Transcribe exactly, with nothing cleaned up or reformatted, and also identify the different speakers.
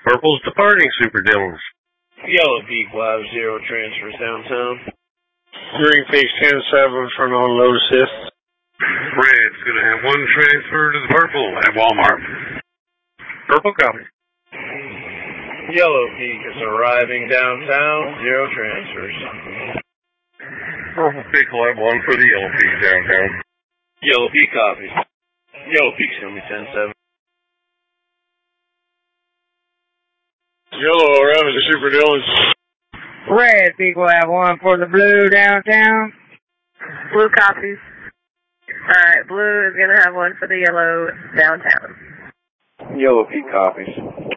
Speaker 1: Purple's departing Super Dillons.
Speaker 2: Yellow Peak will have zero transfers downtown.
Speaker 3: Green Peak ten seven for non-load assist.
Speaker 1: Red's going to have one transfer to the Purple at Walmart. Purple copy.
Speaker 2: Yellow Peak is arriving downtown, zero transfers.
Speaker 1: Purple Peak will have one for the Yellow Peak downtown.
Speaker 2: Yellow Peak copies. Yellow Peak's going to be ten seven.
Speaker 3: Yellow arriving to Super Dillons.
Speaker 4: Red Peak will have one for the blue downtown.
Speaker 5: Blue copies. Alright, blue is going to have one for the yellow downtown.
Speaker 2: Yellow Peak copies.